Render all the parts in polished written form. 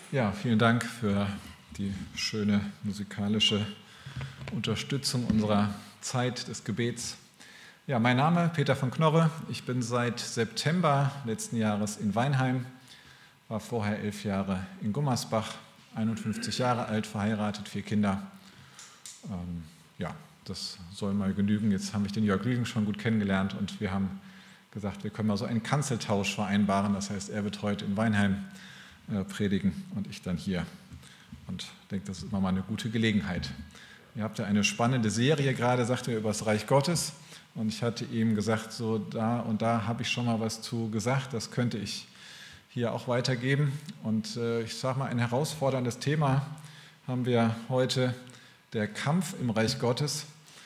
Ja, vielen Dank für die schöne musikalische Unterstützung unserer Zeit des Gebets. Ja, mein Name Peter von Knorre. Ich bin seit September letzten Jahres in Weinheim, war vorher 11 Jahre in Gummersbach, 51 Jahre alt, verheiratet, 4 Kinder. Ja, das soll mal genügen. Jetzt habe ich den Jörg Lügen schon gut kennengelernt und wir haben gesagt, wir können mal so einen Kanzeltausch vereinbaren. Das heißt, er wird heute in Weinheim predigen und ich dann hier. Und ich denke, das ist immer mal eine gute Gelegenheit. Ihr habt ja eine spannende Serie gerade, sagt er, über das Reich Gottes. Und ich hatte ihm gesagt, so da und da habe ich schon mal was zu gesagt. Das könnte ich hier auch weitergeben. Und ich sage mal, ein herausforderndes Thema haben wir heute, der Kampf im Reich Gottes.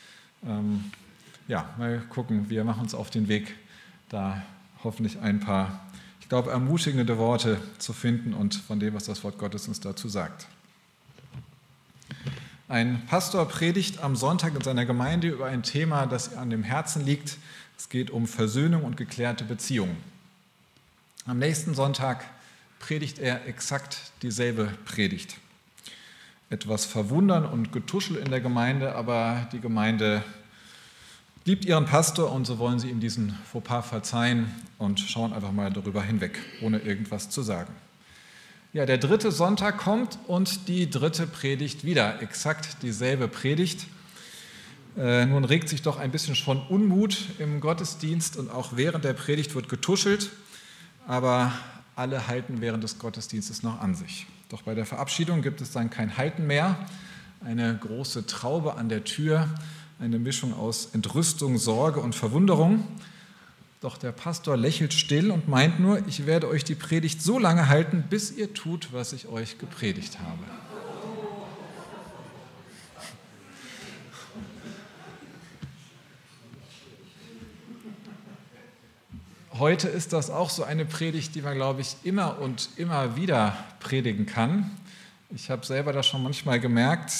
Ja, mal gucken, wir machen uns auf den Weg, da hoffentlich ein paar, ich glaube, ermutigende Worte zu finden und von dem, was das Wort Gottes uns dazu sagt. Ein Pastor predigt am Sonntag in seiner Gemeinde über ein Thema, das ihm an dem Herzen liegt. Es geht um Versöhnung und geklärte Beziehungen. Am nächsten Sonntag predigt er exakt dieselbe Predigt. Etwas Verwundern und Getuschel in der Gemeinde, aber die Gemeinde liebt ihren Pastor und so wollen sie ihm diesen Fauxpas verzeihen und schauen einfach mal darüber hinweg, ohne irgendwas zu sagen. Ja, der dritte Sonntag kommt und die dritte Predigt wieder, exakt dieselbe Predigt. Nun regt sich doch ein bisschen schon Unmut im Gottesdienst und auch während der Predigt wird getuschelt, aber alle halten während des Gottesdienstes noch an sich. Doch bei der Verabschiedung gibt es dann kein Halten mehr, eine große Traube an der Tür, eine Mischung aus Entrüstung, Sorge und Verwunderung. Doch der Pastor lächelt still und meint nur, ich werde euch die Predigt so lange halten, bis ihr tut, was ich euch gepredigt habe. Heute ist das auch so eine Predigt, die man, glaube ich, immer und immer wieder predigen kann. Ich habe selber das schon manchmal gemerkt,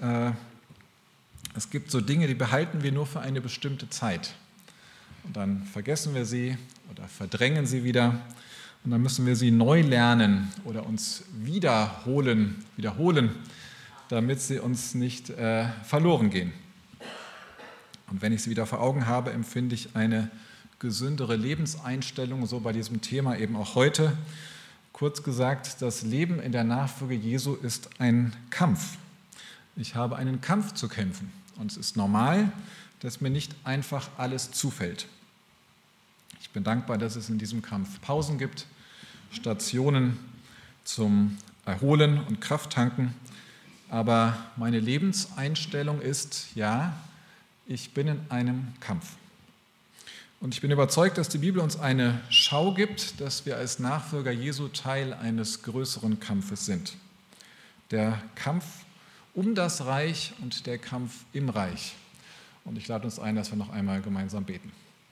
es gibt so Dinge, die behalten wir nur für eine bestimmte Zeit. Und dann vergessen wir sie oder verdrängen sie wieder. Und dann müssen wir sie neu lernen oder uns wiederholen, damit sie uns nicht verloren gehen. Und wenn ich sie wieder vor Augen habe, empfinde ich eine gesündere Lebenseinstellung, so bei diesem Thema eben auch heute. Kurz gesagt, das Leben in der Nachfolge Jesu ist ein Kampf. Ich habe einen Kampf zu kämpfen. Und es ist normal, dass mir nicht einfach alles zufällt. Ich bin dankbar, dass es in diesem Kampf Pausen gibt, Stationen zum Erholen und Krafttanken. Aber meine Lebenseinstellung ist, ja, ich bin in einem Kampf. Und ich bin überzeugt, dass die Bibel uns eine Schau gibt, dass wir als Nachfolger Jesu Teil eines größeren Kampfes sind. Der Kampf um das Reich und der Kampf im Reich. Und ich lade uns ein, dass wir noch einmal gemeinsam beten.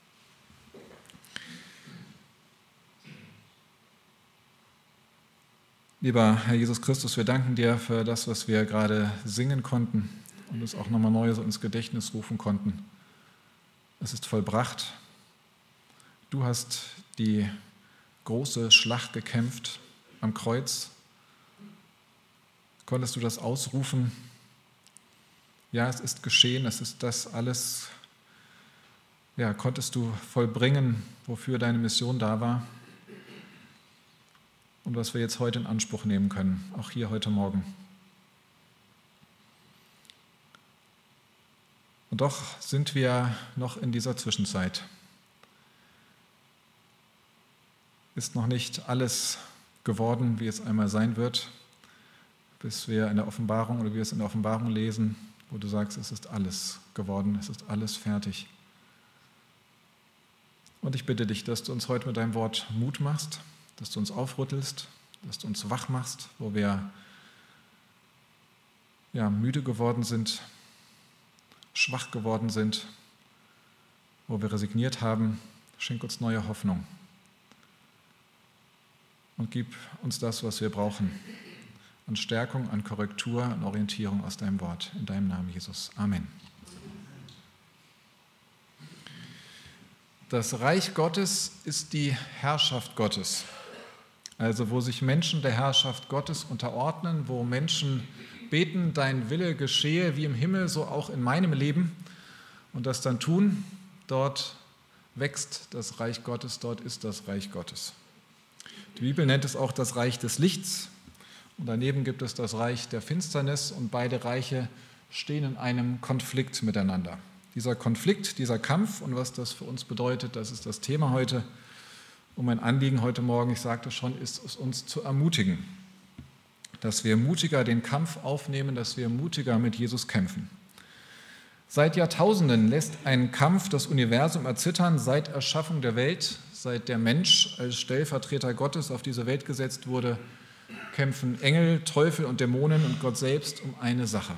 Lieber Herr Jesus Christus, wir danken dir für das, was wir gerade singen konnten und es auch nochmal neu so ins Gedächtnis rufen konnten. Es ist vollbracht. Du hast die große Schlacht gekämpft am Kreuz. Konntest du das ausrufen? Ja, es ist geschehen, es ist das alles, ja, konntest du vollbringen, wofür deine Mission da war und was wir jetzt heute in Anspruch nehmen können, auch hier heute Morgen. Und doch sind wir noch in dieser Zwischenzeit. Ist noch nicht alles geworden, wie es einmal sein wird, bis wir in der Offenbarung oder wir es in der Offenbarung lesen, wo du sagst, es ist alles geworden, es ist alles fertig. Und ich bitte dich, dass du uns heute mit deinem Wort Mut machst, dass du uns aufrüttelst, dass du uns wach machst, wo wir ja, müde geworden sind, schwach geworden sind, wo wir resigniert haben. Schenk uns neue Hoffnung und gib uns das, was wir brauchen. An Stärkung, an Korrektur, an Orientierung aus deinem Wort. In deinem Namen, Jesus. Amen. Das Reich Gottes ist die Herrschaft Gottes. Also wo sich Menschen der Herrschaft Gottes unterordnen, wo Menschen beten, dein Wille geschehe wie im Himmel, so auch in meinem Leben und das dann tun, dort wächst das Reich Gottes, dort ist das Reich Gottes. Die Bibel nennt es auch das Reich des Lichts und daneben gibt es das Reich der Finsternis und beide Reiche stehen in einem Konflikt miteinander. Dieser Konflikt, dieser Kampf und was das für uns bedeutet, das ist das Thema heute. Und mein Anliegen heute Morgen, ich sagte schon, ist es, uns zu ermutigen, dass wir mutiger den Kampf aufnehmen, dass wir mutiger mit Jesus kämpfen. Seit Jahrtausenden lässt ein Kampf das Universum erzittern, seit Erschaffung der Welt, seit der Mensch als Stellvertreter Gottes auf diese Welt gesetzt wurde, kämpfen Engel, Teufel und Dämonen und Gott selbst um eine Sache.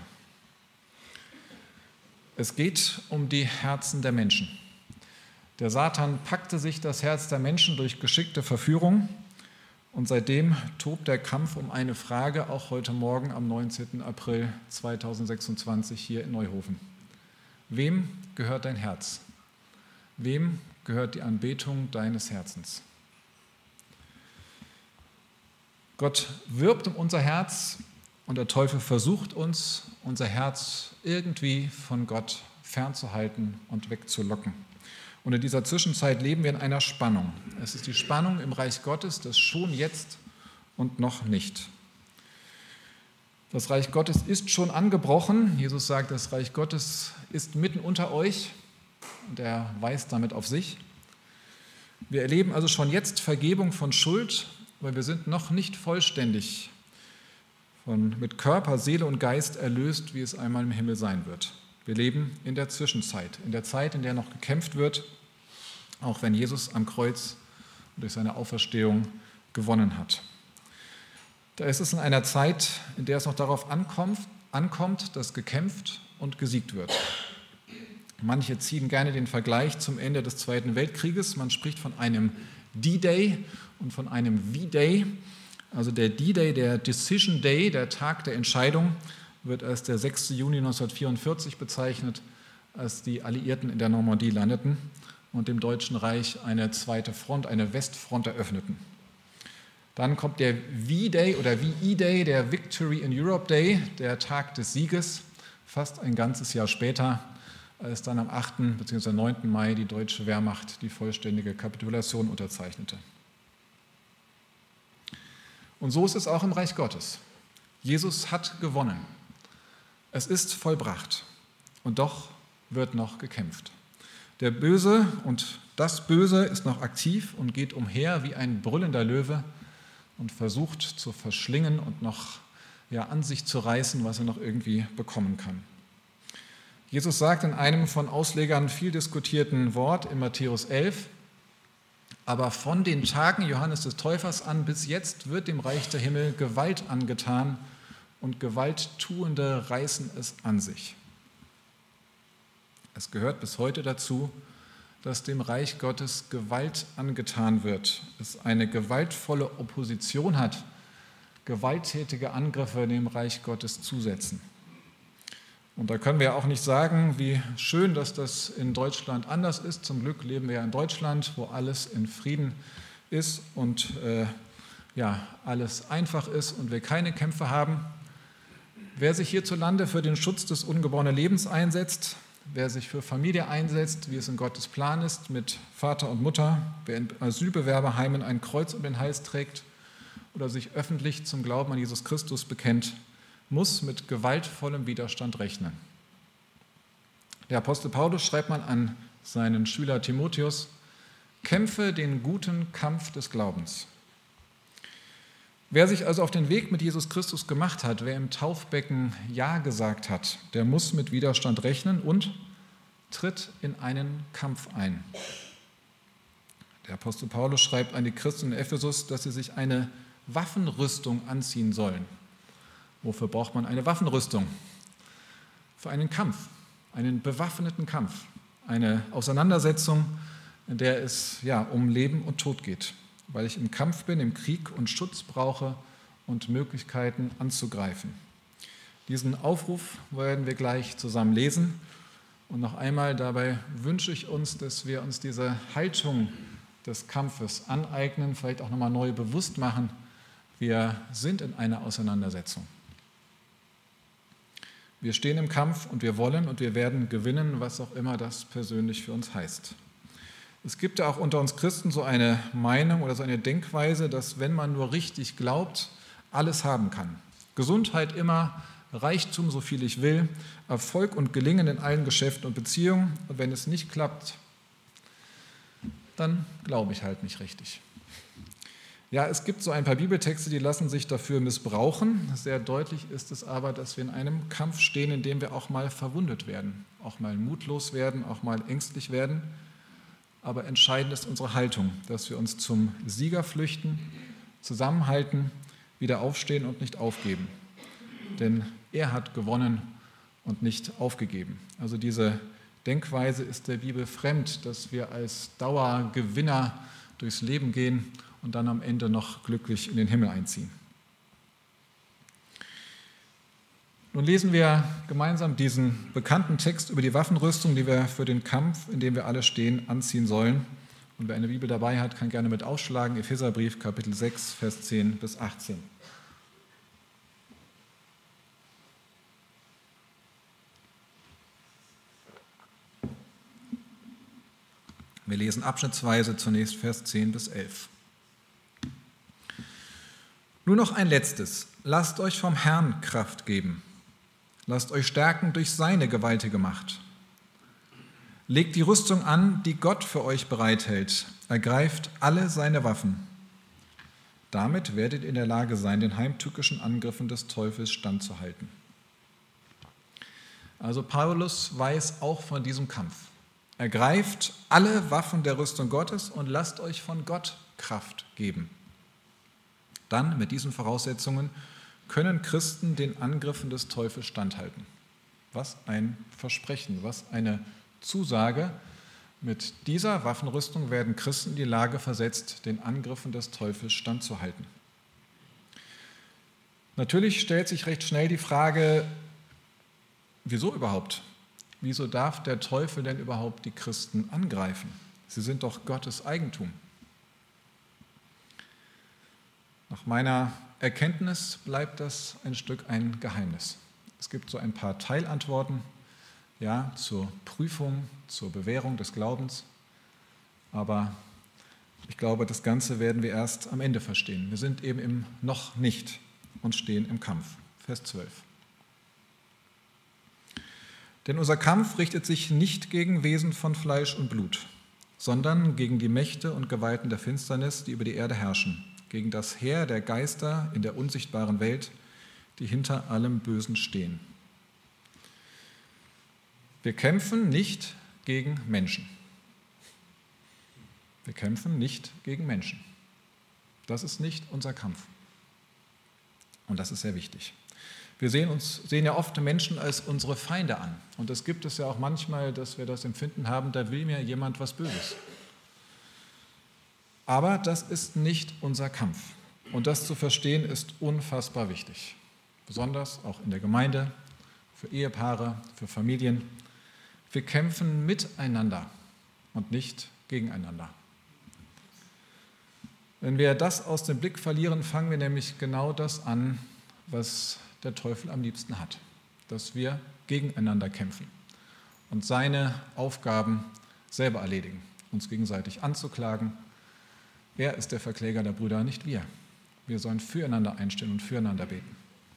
Es geht um die Herzen der Menschen. Der Satan packte sich das Herz der Menschen durch geschickte Verführung und seitdem tobt der Kampf um eine Frage, auch heute Morgen am 19. April 2026 hier in Neuhofen. Wem gehört dein Herz? Wem gehört die Anbetung deines Herzens? Gott wirbt um unser Herz und der Teufel versucht uns, unser Herz irgendwie von Gott fernzuhalten und wegzulocken. Und in dieser Zwischenzeit leben wir in einer Spannung. Es ist die Spannung im Reich Gottes, das schon jetzt und noch nicht. Das Reich Gottes ist schon angebrochen. Jesus sagt, das Reich Gottes ist mitten unter euch und er weist damit auf sich. Wir erleben also schon jetzt Vergebung von Schuld, weil wir sind noch nicht vollständig mit Körper, Seele und Geist erlöst, wie es einmal im Himmel sein wird. Wir leben in der Zwischenzeit, in der Zeit, in der noch gekämpft wird, auch wenn Jesus am Kreuz durch seine Auferstehung gewonnen hat. Da ist es in einer Zeit, in der es noch darauf ankommt, dass gekämpft und gesiegt wird. Manche ziehen gerne den Vergleich zum Ende des Zweiten Weltkrieges. Man spricht von einem D-Day und von einem V-Day. Also der D-Day, der Decision Day, der Tag der Entscheidung, wird als der 6. Juni 1944 bezeichnet, als die Alliierten in der Normandie landeten und dem Deutschen Reich eine zweite Front, eine Westfront eröffneten. Dann kommt der V-Day oder VE-Day, der Victory in Europe Day, der Tag des Sieges, fast ein ganzes Jahr später, als dann am 8. bzw. 9. Mai die deutsche Wehrmacht die vollständige Kapitulation unterzeichnete. Und so ist es auch im Reich Gottes. Jesus hat gewonnen. Es ist vollbracht und doch wird noch gekämpft. Der Böse und das Böse ist noch aktiv und geht umher wie ein brüllender Löwe und versucht zu verschlingen und noch an sich zu reißen, was er noch irgendwie bekommen kann. Jesus sagt in einem von Auslegern viel diskutierten Wort in Matthäus 11, aber von den Tagen Johannes des Täufers an bis jetzt wird dem Reich der Himmel Gewalt angetan und Gewalttuende reißen es an sich. Es gehört bis heute dazu, dass dem Reich Gottes Gewalt angetan wird, es eine gewaltvolle Opposition hat, gewalttätige Angriffe dem Reich Gottes zusetzen. Und da können wir auch nicht sagen, wie schön, dass das in Deutschland anders ist. Zum Glück leben wir ja in Deutschland, wo alles in Frieden ist und alles einfach ist und wir keine Kämpfe haben. Wer sich hierzulande für den Schutz des ungeborenen Lebens einsetzt, wer sich für Familie einsetzt, wie es in Gottes Plan ist, mit Vater und Mutter, wer in Asylbewerberheimen ein Kreuz um den Hals trägt oder sich öffentlich zum Glauben an Jesus Christus bekennt, muss mit gewaltvollem Widerstand rechnen. Der Apostel Paulus schreibt man an seinen Schüler Timotheus, kämpfe den guten Kampf des Glaubens. Wer sich also auf den Weg mit Jesus Christus gemacht hat, wer im Taufbecken Ja gesagt hat, der muss mit Widerstand rechnen und tritt in einen Kampf ein. Der Apostel Paulus schreibt an die Christen in Ephesus, dass sie sich eine Waffenrüstung anziehen sollen. Wofür braucht man eine Waffenrüstung? Für einen Kampf, einen bewaffneten Kampf, eine Auseinandersetzung, in der es um Leben und Tod geht, weil ich im Kampf bin, im Krieg und Schutz brauche und Möglichkeiten anzugreifen. Diesen Aufruf werden wir gleich zusammen lesen und noch einmal dabei wünsche ich uns, dass wir uns diese Haltung des Kampfes aneignen, vielleicht auch nochmal neu bewusst machen, wir sind in einer Auseinandersetzung. Wir stehen im Kampf und wir wollen und wir werden gewinnen, was auch immer das persönlich für uns heißt. Es gibt ja auch unter uns Christen so eine Meinung oder so eine Denkweise, dass wenn man nur richtig glaubt, alles haben kann. Gesundheit immer, Reichtum, so viel ich will, Erfolg und Gelingen in allen Geschäften und Beziehungen. Und wenn es nicht klappt, dann glaube ich halt nicht richtig. Ja, es gibt so ein paar Bibeltexte, die lassen sich dafür missbrauchen. Sehr deutlich ist es aber, dass wir in einem Kampf stehen, in dem wir auch mal verwundet werden, auch mal mutlos werden, auch mal ängstlich werden. Aber entscheidend ist unsere Haltung, dass wir uns zum Sieger flüchten, zusammenhalten, wieder aufstehen und nicht aufgeben. Denn er hat gewonnen und nicht aufgegeben. Also diese Denkweise ist der Bibel fremd, dass wir als Dauergewinner durchs Leben gehen und dann am Ende noch glücklich in den Himmel einziehen. Nun lesen wir gemeinsam diesen bekannten Text über die Waffenrüstung, die wir für den Kampf, in dem wir alle stehen, anziehen sollen. Und wer eine Bibel dabei hat, kann gerne mit aufschlagen. Epheserbrief, Kapitel 6, Vers 10 bis 18. Wir lesen abschnittsweise zunächst Vers 10 bis 11. Nur noch ein letztes. Lasst euch vom Herrn Kraft geben. Lasst euch stärken durch seine gewaltige Macht. Legt die Rüstung an, die Gott für euch bereithält. Ergreift alle seine Waffen. Damit werdet ihr in der Lage sein, den heimtückischen Angriffen des Teufels standzuhalten. Also Paulus weiß auch von diesem Kampf. Ergreift alle Waffen der Rüstung Gottes und lasst euch von Gott Kraft geben. Dann, mit diesen Voraussetzungen, können Christen den Angriffen des Teufels standhalten. Was ein Versprechen, was eine Zusage. Mit dieser Waffenrüstung werden Christen in die Lage versetzt, den Angriffen des Teufels standzuhalten. Natürlich stellt sich recht schnell die Frage, wieso überhaupt? Wieso darf der Teufel denn überhaupt die Christen angreifen? Sie sind doch Gottes Eigentum. Nach meiner Erkenntnis bleibt das ein Stück ein Geheimnis. Es gibt so ein paar Teilantworten, ja, zur Prüfung, zur Bewährung des Glaubens, aber ich glaube, das Ganze werden wir erst am Ende verstehen. Wir sind eben im Noch nicht und stehen im Kampf. Vers 12. Denn unser Kampf richtet sich nicht gegen Wesen von Fleisch und Blut, sondern gegen die Mächte und Gewalten der Finsternis, die über die Erde herrschen, gegen das Heer der Geister in der unsichtbaren Welt, die hinter allem Bösen stehen. Wir kämpfen nicht gegen Menschen. Wir kämpfen nicht gegen Menschen. Das ist nicht unser Kampf. Und das ist sehr wichtig. Wir sehen ja oft Menschen als unsere Feinde an. Und das gibt es ja auch manchmal, dass wir das Empfinden haben, da will mir jemand was Böses. Aber das ist nicht unser Kampf. Und das zu verstehen ist unfassbar wichtig. Besonders auch in der Gemeinde, für Ehepaare, für Familien. Wir kämpfen miteinander und nicht gegeneinander. Wenn wir das aus dem Blick verlieren, fangen wir nämlich genau das an, was der Teufel am liebsten hat, dass wir gegeneinander kämpfen und seine Aufgaben selber erledigen, uns gegenseitig anzuklagen. Er ist der Verkläger der Brüder, nicht wir. Wir sollen füreinander einstehen und füreinander beten.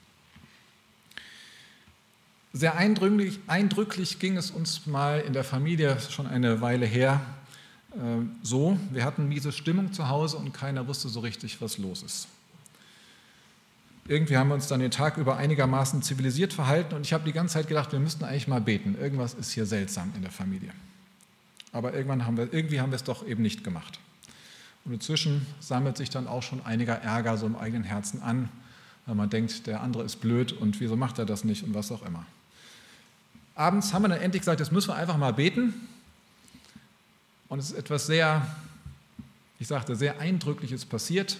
Sehr eindrücklich ging es uns mal in der Familie, schon eine Weile her, so, wir hatten miese Stimmung zu Hause und keiner wusste so richtig, was los ist. Irgendwie haben wir uns dann den Tag über einigermaßen zivilisiert verhalten und ich habe die ganze Zeit gedacht, wir müssten eigentlich mal beten. Irgendwas ist hier seltsam in der Familie. Aber irgendwie haben wir es doch eben nicht gemacht. Und inzwischen sammelt sich dann auch schon einiger Ärger so im eigenen Herzen an, weil man denkt, der andere ist blöd und wieso macht er das nicht und was auch immer. Abends haben wir dann endlich gesagt, jetzt müssen wir einfach mal beten. Und es ist etwas sehr Eindrückliches passiert.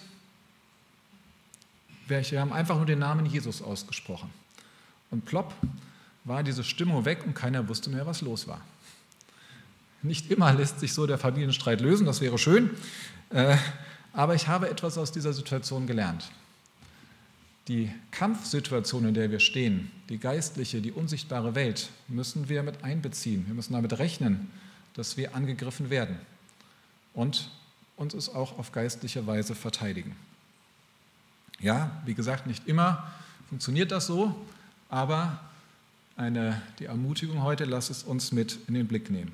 Wir haben einfach nur den Namen Jesus ausgesprochen. Und plopp war diese Stimmung weg und keiner wusste mehr, was los war. Nicht immer lässt sich so der Familienstreit lösen, das wäre schön, aber ich habe etwas aus dieser Situation gelernt. Die Kampfsituation, in der wir stehen, die geistliche, die unsichtbare Welt, müssen wir mit einbeziehen. Wir müssen damit rechnen, dass wir angegriffen werden und uns es auch auf geistliche Weise verteidigen. Ja, wie gesagt, nicht immer funktioniert das so, aber die Ermutigung heute, lasst es uns mit in den Blick nehmen.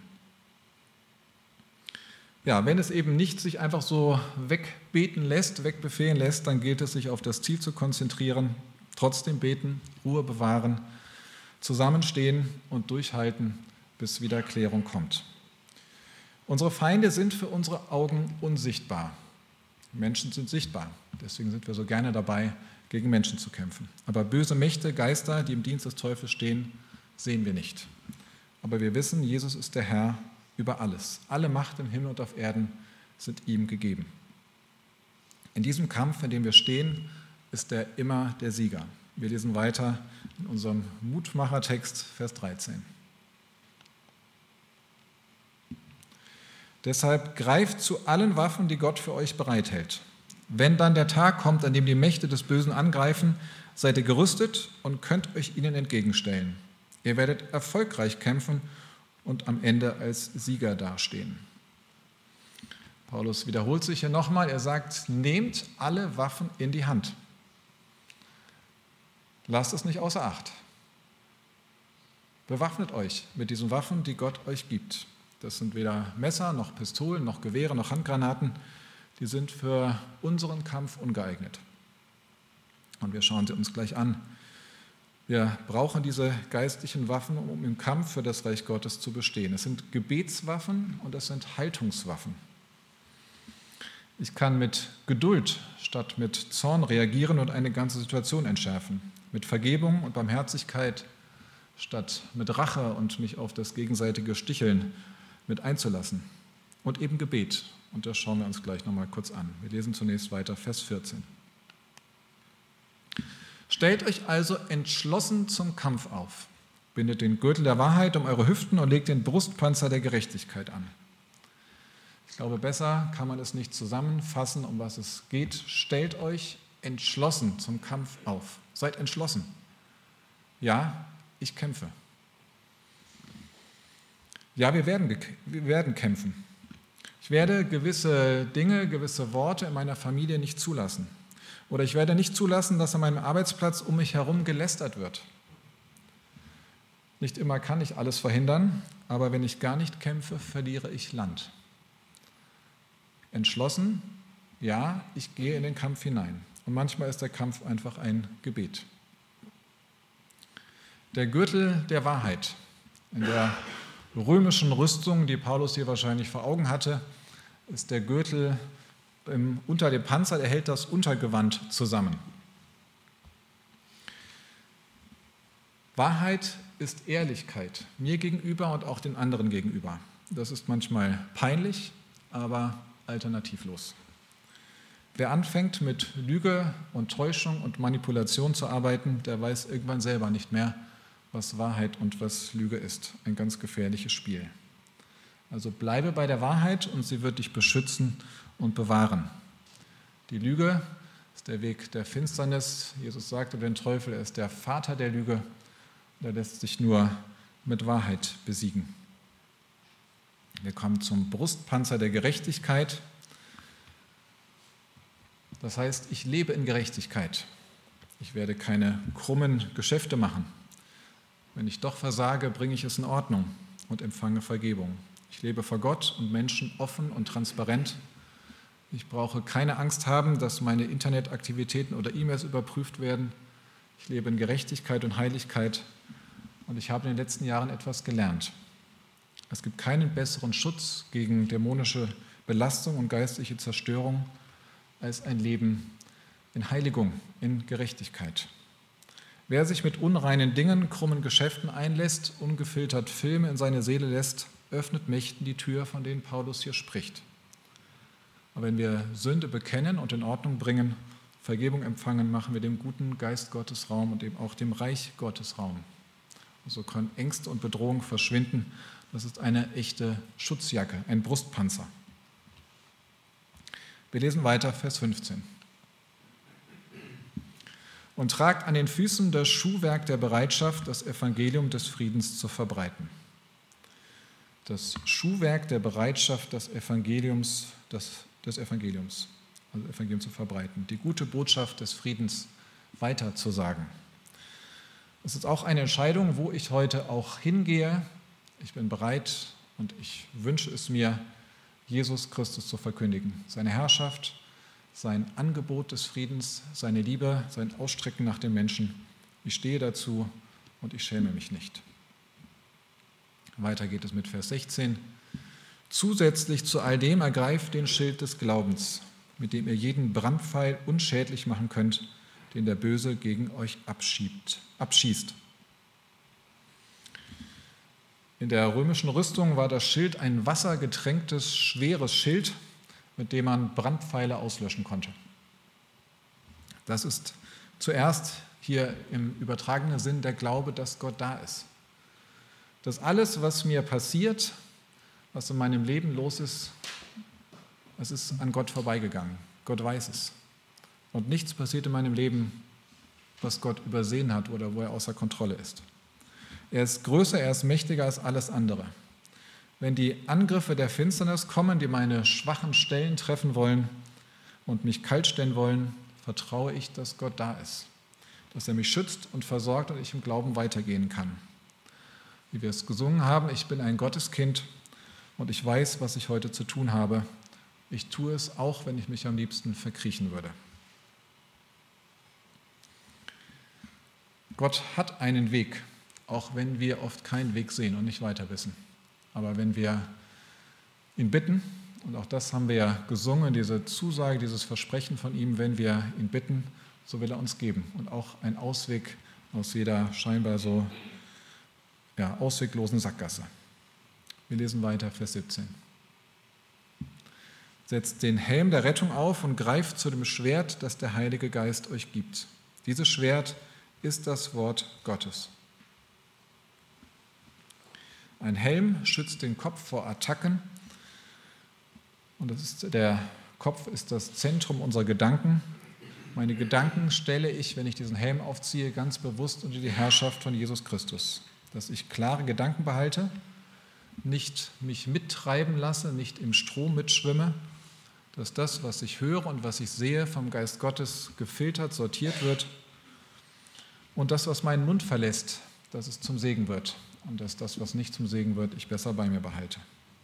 Ja, wenn es eben nicht sich einfach so wegbeten lässt, wegbefehlen lässt, dann gilt es, sich auf das Ziel zu konzentrieren, trotzdem beten, Ruhe bewahren, zusammenstehen und durchhalten, bis wieder Klärung kommt. Unsere Feinde sind für unsere Augen unsichtbar. Menschen sind sichtbar, deswegen sind wir so gerne dabei, gegen Menschen zu kämpfen. Aber böse Mächte, Geister, die im Dienst des Teufels stehen, sehen wir nicht. Aber wir wissen, Jesus ist der Herr über alles. Alle Macht im Himmel und auf Erden sind ihm gegeben. In diesem Kampf, in dem wir stehen, ist er immer der Sieger. Wir lesen weiter in unserem Mutmachertext, Vers 13. Deshalb greift zu allen Waffen, die Gott für euch bereithält. Wenn dann der Tag kommt, an dem die Mächte des Bösen angreifen, seid ihr gerüstet und könnt euch ihnen entgegenstellen. Ihr werdet erfolgreich kämpfen und am Ende als Sieger dastehen. Paulus wiederholt sich hier nochmal, er sagt, nehmt alle Waffen in die Hand. Lasst es nicht außer Acht. Bewaffnet euch mit diesen Waffen, die Gott euch gibt. Das sind weder Messer, noch Pistolen, noch Gewehre, noch Handgranaten. Die sind für unseren Kampf ungeeignet. Und wir schauen sie uns gleich an. Wir brauchen diese geistlichen Waffen, um im Kampf für das Reich Gottes zu bestehen. Es sind Gebetswaffen und es sind Haltungswaffen. Ich kann mit Geduld statt mit Zorn reagieren und eine ganze Situation entschärfen. Mit Vergebung und Barmherzigkeit statt mit Rache und mich auf das gegenseitige Sticheln mit einzulassen. Und eben Gebet. Und das schauen wir uns gleich nochmal kurz an. Wir lesen zunächst weiter, Vers 14. Stellt euch also entschlossen zum Kampf auf. Bindet den Gürtel der Wahrheit um eure Hüften und legt den Brustpanzer der Gerechtigkeit an. Ich glaube, besser kann man es nicht zusammenfassen, um was es geht. Stellt euch entschlossen zum Kampf auf. Seid entschlossen. Ja, ich kämpfe. Ja, wir werden kämpfen. Ich werde gewisse Dinge, gewisse Worte in meiner Familie nicht zulassen. Oder ich werde nicht zulassen, dass an meinem Arbeitsplatz um mich herum gelästert wird. Nicht immer kann ich alles verhindern, aber wenn ich gar nicht kämpfe, verliere ich Land. Entschlossen, ja, ich gehe in den Kampf hinein. Und manchmal ist der Kampf einfach ein Gebet. Der Gürtel der Wahrheit. In der römischen Rüstung, die Paulus hier wahrscheinlich vor Augen hatte, ist der Gürtel unter dem Panzer, der hält das Untergewand zusammen. Wahrheit ist Ehrlichkeit, mir gegenüber und auch den anderen gegenüber. Das ist manchmal peinlich, aber alternativlos. Wer anfängt, mit Lüge und Täuschung und Manipulation zu arbeiten, der weiß irgendwann selber nicht mehr, was Wahrheit und was Lüge ist. Ein ganz gefährliches Spiel. Also bleibe bei der Wahrheit und sie wird dich beschützen und bewahren. Die Lüge ist der Weg der Finsternis. Jesus sagte über den Teufel, er ist der Vater der Lüge. Er lässt sich nur mit Wahrheit besiegen. Wir kommen zum Brustpanzer der Gerechtigkeit. Das heißt, ich lebe in Gerechtigkeit. Ich werde keine krummen Geschäfte machen. Wenn ich doch versage, bringe ich es in Ordnung und empfange Vergebung. Ich lebe vor Gott und Menschen offen und transparent. Ich brauche keine Angst haben, dass meine Internetaktivitäten oder E-Mails überprüft werden. Ich lebe in Gerechtigkeit und Heiligkeit und ich habe in den letzten Jahren etwas gelernt. Es gibt keinen besseren Schutz gegen dämonische Belastung und geistliche Zerstörung als ein Leben in Heiligung, in Gerechtigkeit. Wer sich mit unreinen Dingen, krummen Geschäften einlässt, ungefiltert Filme in seine Seele lässt, öffnet Mächten die Tür, von denen Paulus hier spricht. Aber wenn wir Sünde bekennen und in Ordnung bringen, Vergebung empfangen, machen wir dem guten Geist Gottes Raum und eben auch dem Reich Gottes Raum. So können Ängste und Bedrohungen verschwinden. Das ist eine echte Schutzjacke, ein Brustpanzer. Wir lesen weiter, Vers 15. Und tragt an den Füßen das Schuhwerk der Bereitschaft, das Evangelium des Friedens zu verbreiten. Das Schuhwerk der Bereitschaft, des Evangeliums, also Evangelium zu verbreiten, die gute Botschaft des Friedens weiterzusagen. Es ist auch eine Entscheidung, wo ich heute auch hingehe. Ich bin bereit und ich wünsche es mir, Jesus Christus zu verkündigen. Seine Herrschaft, sein Angebot des Friedens, seine Liebe, sein Ausstrecken nach den Menschen. Ich stehe dazu und ich schäme mich nicht. Weiter geht es mit Vers 16. Zusätzlich zu all dem ergreift den Schild des Glaubens, mit dem ihr jeden Brandpfeil unschädlich machen könnt, den der Böse gegen euch abschießt. In der römischen Rüstung war das Schild ein wassergetränktes, schweres Schild, mit dem man Brandpfeile auslöschen konnte. Das ist zuerst hier im übertragenen Sinn der Glaube, dass Gott da ist. Dass alles, was mir passiert, was in meinem Leben los ist, es ist an Gott vorbeigegangen. Gott weiß es. Und nichts passiert in meinem Leben, was Gott übersehen hat oder wo er außer Kontrolle ist. Er ist größer, er ist mächtiger als alles andere. Wenn die Angriffe der Finsternis kommen, die meine schwachen Stellen treffen wollen und mich kaltstellen wollen, vertraue ich, dass Gott da ist. Dass er mich schützt und versorgt und ich im Glauben weitergehen kann. Wie wir es gesungen haben, ich bin ein Gotteskind und ich weiß, was ich heute zu tun habe. Ich tue es auch, wenn ich mich am liebsten verkriechen würde. Gott hat einen Weg, auch wenn wir oft keinen Weg sehen und nicht weiter wissen. Aber wenn wir ihn bitten, und auch das haben wir ja gesungen, diese Zusage, dieses Versprechen von ihm, wenn wir ihn bitten, so will er uns geben. Und auch einen Ausweg aus jeder scheinbar so ausweglosen Sackgasse. Wir lesen weiter, Vers 17. Setzt den Helm der Rettung auf und greift zu dem Schwert, das der Heilige Geist euch gibt. Dieses Schwert ist das Wort Gottes. Ein Helm schützt den Kopf vor Attacken und der Kopf ist das Zentrum unserer Gedanken. Meine Gedanken stelle ich, wenn ich diesen Helm aufziehe, ganz bewusst unter die Herrschaft von Jesus Christus. Dass ich klare Gedanken behalte, nicht mich mittreiben lasse, nicht im Strom mitschwimme, dass das, was ich höre und was ich sehe, vom Geist Gottes gefiltert, sortiert wird und das, was meinen Mund verlässt, dass es zum Segen wird und dass das, was nicht zum Segen wird, ich besser bei mir behalte.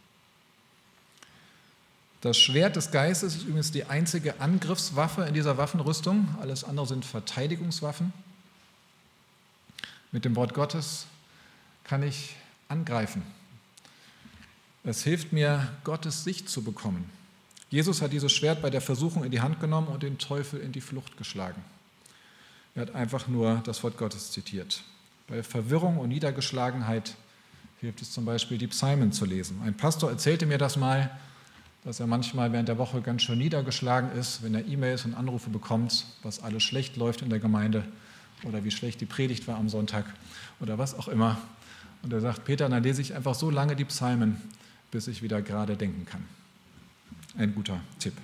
Das Schwert des Geistes ist übrigens die einzige Angriffswaffe in dieser Waffenrüstung. Alles andere sind Verteidigungswaffen. Mit dem Wort Gottes kann ich angreifen. Es hilft mir, Gottes Sicht zu bekommen. Jesus hat dieses Schwert bei der Versuchung in die Hand genommen und den Teufel in die Flucht geschlagen. Er hat einfach nur das Wort Gottes zitiert. Bei Verwirrung und Niedergeschlagenheit hilft es zum Beispiel, die Psalmen zu lesen. Ein Pastor erzählte mir das mal, dass er manchmal während der Woche ganz schön niedergeschlagen ist, wenn er E-Mails und Anrufe bekommt, was alles schlecht läuft in der Gemeinde oder wie schlecht die Predigt war am Sonntag oder was auch immer. Und er sagt, Peter, dann lese ich einfach so lange die Psalmen, bis ich wieder gerade denken kann. Ein guter Tipp.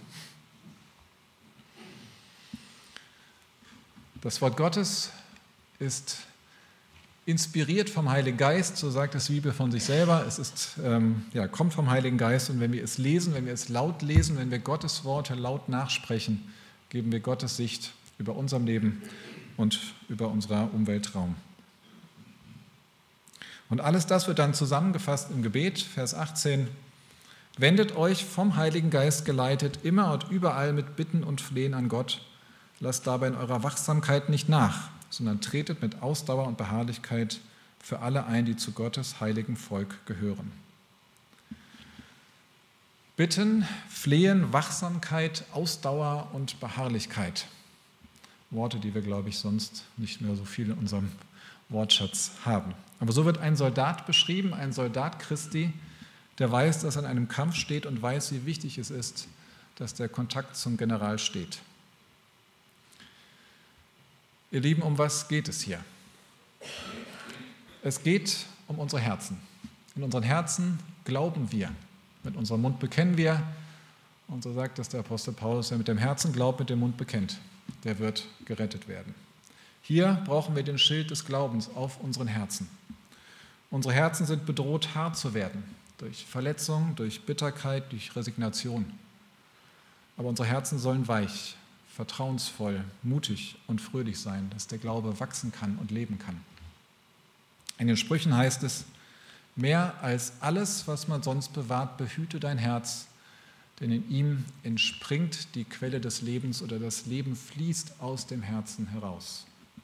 Das Wort Gottes ist inspiriert vom Heiligen Geist, so sagt es die Bibel von sich selber. Es kommt vom Heiligen Geist und wenn wir es lesen, wenn wir es laut lesen, wenn wir Gottes Worte laut nachsprechen, geben wir Gottes Sicht über unserem Leben und über unserer Umwelt Raum. Und alles das wird dann zusammengefasst im Gebet, Vers 18. Wendet euch vom Heiligen Geist geleitet immer und überall mit Bitten und Flehen an Gott. Lasst dabei in eurer Wachsamkeit nicht nach, sondern tretet mit Ausdauer und Beharrlichkeit für alle ein, die zu Gottes heiligen Volk gehören. Bitten, Flehen, Wachsamkeit, Ausdauer und Beharrlichkeit. Worte, die wir, glaube ich, sonst nicht mehr so viel in unserem Wortschatz haben. Aber so wird ein Soldat beschrieben, ein Soldat Christi, der weiß, dass er in einem Kampf steht und weiß, wie wichtig es ist, dass der Kontakt zum General steht. Ihr Lieben, um was geht es hier? Es geht um unsere Herzen. In unseren Herzen glauben wir. Mit unserem Mund bekennen wir. Und so sagt es der Apostel Paulus, wer mit dem Herzen glaubt, mit dem Mund bekennt, der wird gerettet werden. Hier brauchen wir den Schild des Glaubens auf unseren Herzen. Unsere Herzen sind bedroht, hart zu werden, durch Verletzung, durch Bitterkeit, durch Resignation. Aber unsere Herzen sollen weich, vertrauensvoll, mutig und fröhlich sein, dass der Glaube wachsen kann und leben kann. In den Sprüchen heißt es, mehr als alles, was man sonst bewahrt, behüte dein Herz, denn in ihm entspringt die Quelle des Lebens oder das Leben fließt aus dem Herzen heraus.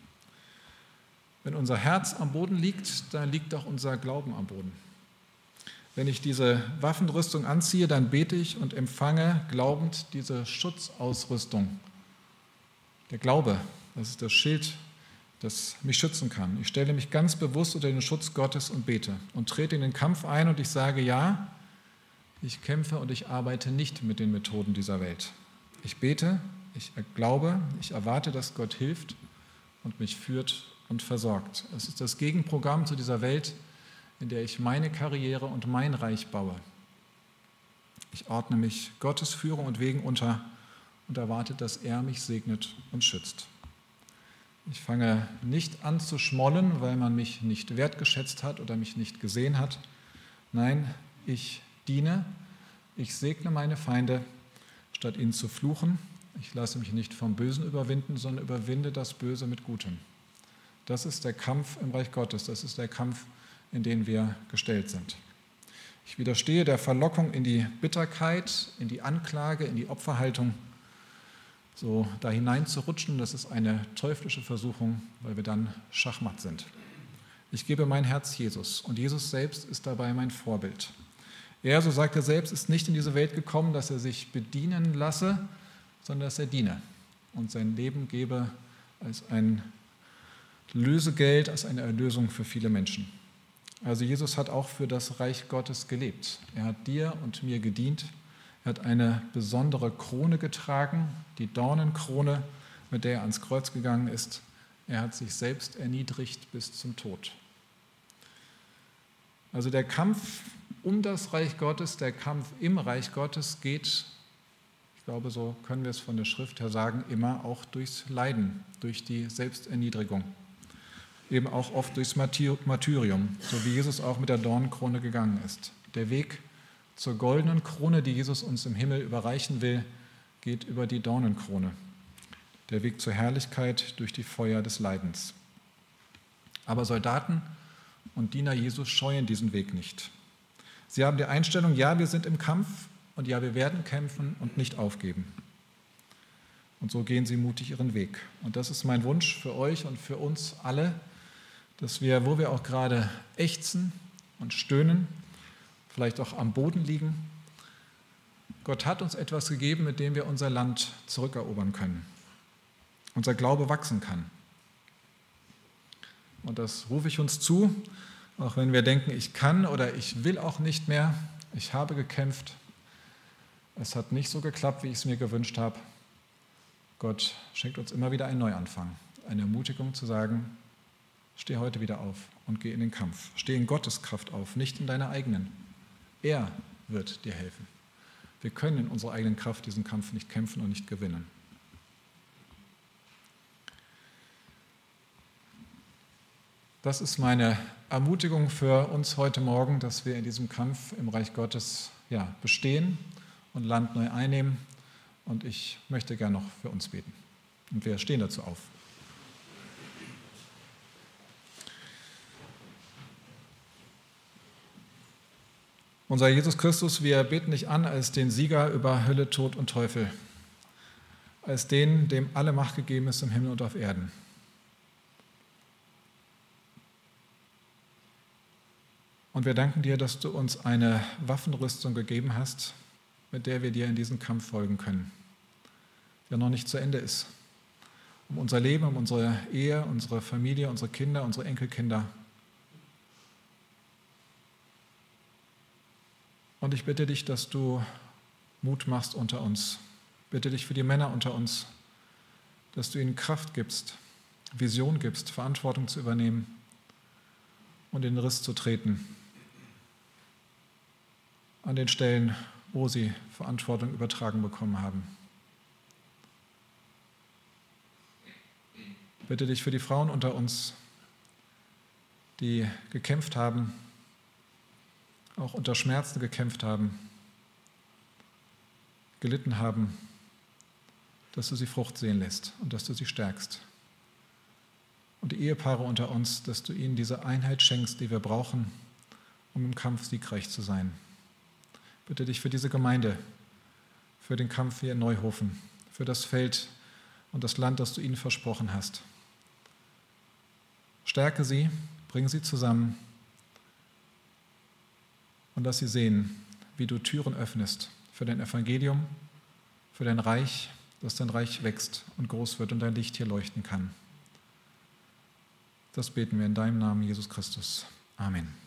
Wenn unser Herz am Boden liegt, dann liegt auch unser Glauben am Boden. Wenn ich diese Waffenrüstung anziehe, dann bete ich und empfange glaubend diese Schutzausrüstung. Der Glaube, das ist das Schild, das mich schützen kann. Ich stelle mich ganz bewusst unter den Schutz Gottes und bete und trete in den Kampf ein und ich sage, ja, ich kämpfe und ich arbeite nicht mit den Methoden dieser Welt. Ich bete, ich glaube, ich erwarte, dass Gott hilft und mich führt und versorgt. Es ist das Gegenprogramm zu dieser Welt, in der ich meine Karriere und mein Reich baue. Ich ordne mich Gottes Führung und Wegen unter und erwarte, dass er mich segnet und schützt. Ich fange nicht an zu schmollen, weil man mich nicht wertgeschätzt hat oder mich nicht gesehen hat. Nein, ich diene, ich segne meine Feinde, statt ihnen zu fluchen. Ich lasse mich nicht vom Bösen überwinden, sondern überwinde das Böse mit Gutem. Das ist der Kampf im Reich Gottes, das ist der Kampf, in den wir gestellt sind. Ich widerstehe der Verlockung in die Bitterkeit, in die Anklage, in die Opferhaltung, so da hineinzurutschen. Das ist eine teuflische Versuchung, weil wir dann schachmatt sind. Ich gebe mein Herz Jesus und Jesus selbst ist dabei mein Vorbild. Er, so sagt er selbst, ist nicht in diese Welt gekommen, dass er sich bedienen lasse, sondern dass er diene und sein Leben gebe als ein Lösegeld, als eine Erlösung für viele Menschen. Also Jesus hat auch für das Reich Gottes gelebt. Er hat dir und mir gedient. Er hat eine besondere Krone getragen, die Dornenkrone, mit der er ans Kreuz gegangen ist. Er hat sich selbst erniedrigt bis zum Tod. Also der Kampf um das Reich Gottes, der Kampf im Reich Gottes geht, ich glaube, so können wir es von der Schrift her sagen, immer auch durchs Leiden, durch die Selbsterniedrigung. Eben auch oft durchs Martyrium, so wie Jesus auch mit der Dornenkrone gegangen ist. Der Weg zur goldenen Krone, die Jesus uns im Himmel überreichen will, geht über die Dornenkrone. Der Weg zur Herrlichkeit durch die Feuer des Leidens. Aber Soldaten und Diener Jesus scheuen diesen Weg nicht. Sie haben die Einstellung, ja, wir sind im Kampf und ja, wir werden kämpfen und nicht aufgeben. Und so gehen sie mutig ihren Weg. Und das ist mein Wunsch für euch und für uns alle, dass wir, wo wir auch gerade ächzen und stöhnen, vielleicht auch am Boden liegen, Gott hat uns etwas gegeben, mit dem wir unser Land zurückerobern können. Unser Glaube wachsen kann. Und das rufe ich uns zu, auch wenn wir denken, ich kann oder ich will auch nicht mehr. Ich habe gekämpft. Es hat nicht so geklappt, wie ich es mir gewünscht habe. Gott schenkt uns immer wieder einen Neuanfang, eine Ermutigung zu sagen, steh heute wieder auf und geh in den Kampf. Steh in Gottes Kraft auf, nicht in deiner eigenen. Er wird dir helfen. Wir können in unserer eigenen Kraft diesen Kampf nicht kämpfen und nicht gewinnen. Das ist meine Ermutigung für uns heute Morgen, dass wir in diesem Kampf im Reich Gottes bestehen und Land neu einnehmen. Und ich möchte gerne noch für uns beten. Und wir stehen dazu auf. Unser Jesus Christus, wir beten dich an als den Sieger über Hölle, Tod und Teufel, als den, dem alle Macht gegeben ist im Himmel und auf Erden. Und wir danken dir, dass du uns eine Waffenrüstung gegeben hast, mit der wir dir in diesen Kampf folgen können, der noch nicht zu Ende ist, um unser Leben, um unsere Ehe, unsere Familie, unsere Kinder, unsere Enkelkinder. Und ich bitte dich, dass du Mut machst unter uns. Bitte dich für die Männer unter uns, dass du ihnen Kraft gibst, Vision gibst, Verantwortung zu übernehmen und in den Riss zu treten. An den Stellen, wo sie Verantwortung übertragen bekommen haben. Bitte dich für die Frauen unter uns, die gekämpft haben, auch unter Schmerzen gekämpft haben, gelitten haben, dass du sie Frucht sehen lässt und dass du sie stärkst. Und die Ehepaare unter uns, dass du ihnen diese Einheit schenkst, die wir brauchen, um im Kampf siegreich zu sein. Bitte dich für diese Gemeinde, für den Kampf hier in Neuhofen, für das Feld und das Land, das du ihnen versprochen hast. Stärke sie, bring sie zusammen und lass sie sehen, wie du Türen öffnest für dein Evangelium, für dein Reich, dass dein Reich wächst und groß wird und dein Licht hier leuchten kann. Das beten wir in deinem Namen, Jesus Christus. Amen.